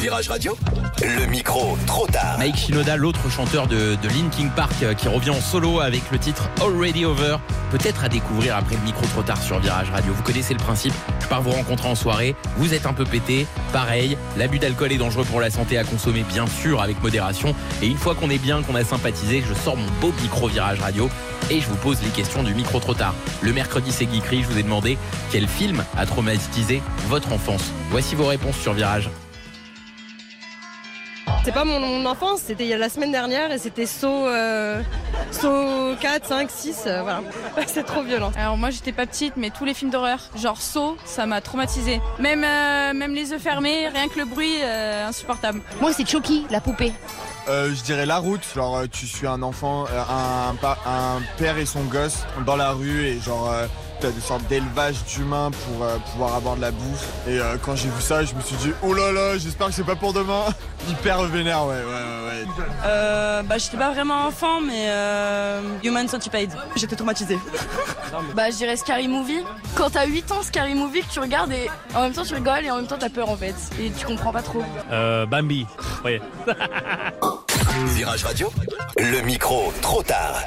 Virage Radio, le micro trop tard. Mike Shinoda, l'autre chanteur de Linkin Park, qui revient en solo avec le titre Already Over. Peut-être à découvrir après le micro trop tard sur Virage Radio. Vous connaissez le principe, je pars vous rencontrer en soirée, vous êtes un peu pété, pareil, l'abus d'alcool est dangereux pour la santé, à consommer bien sûr avec modération. Et une fois qu'on est bien, qu'on a sympathisé, je sors mon beau micro Virage Radio et je vous pose les questions du micro trop tard. Le mercredi c'est Geekery, je vous ai demandé quel film a traumatisé votre enfance. Voici vos réponses sur Virage. C'est pas mon enfance, c'était il y a la semaine dernière et c'était Saw 4, 5, 6, voilà. C'est trop violent. Alors moi j'étais pas petite, mais tous les films d'horreur, genre Saw, ça m'a traumatisée. Même les yeux fermés, rien que le bruit, insupportable. Moi c'est Chucky, la poupée. Je dirais La Route, genre tu suis un enfant, un père et son gosse dans la rue et genre t'as des sortes d'élevage d'humains pour pouvoir avoir de la bouffe. Et quand j'ai vu ça, je me suis dit oh là là, j'espère que c'est pas pour demain. Hyper vénère, ouais. J'étais pas vraiment enfant, mais Human Centipede. J'étais traumatisée. Je dirais Scary Movie. Quand t'as 8 ans, Scary Movie, que tu regardes et en même temps tu rigoles et en même temps t'as peur en fait. Et tu comprends pas trop. Bambi, ouais. Virage Radio, le micro trop tard.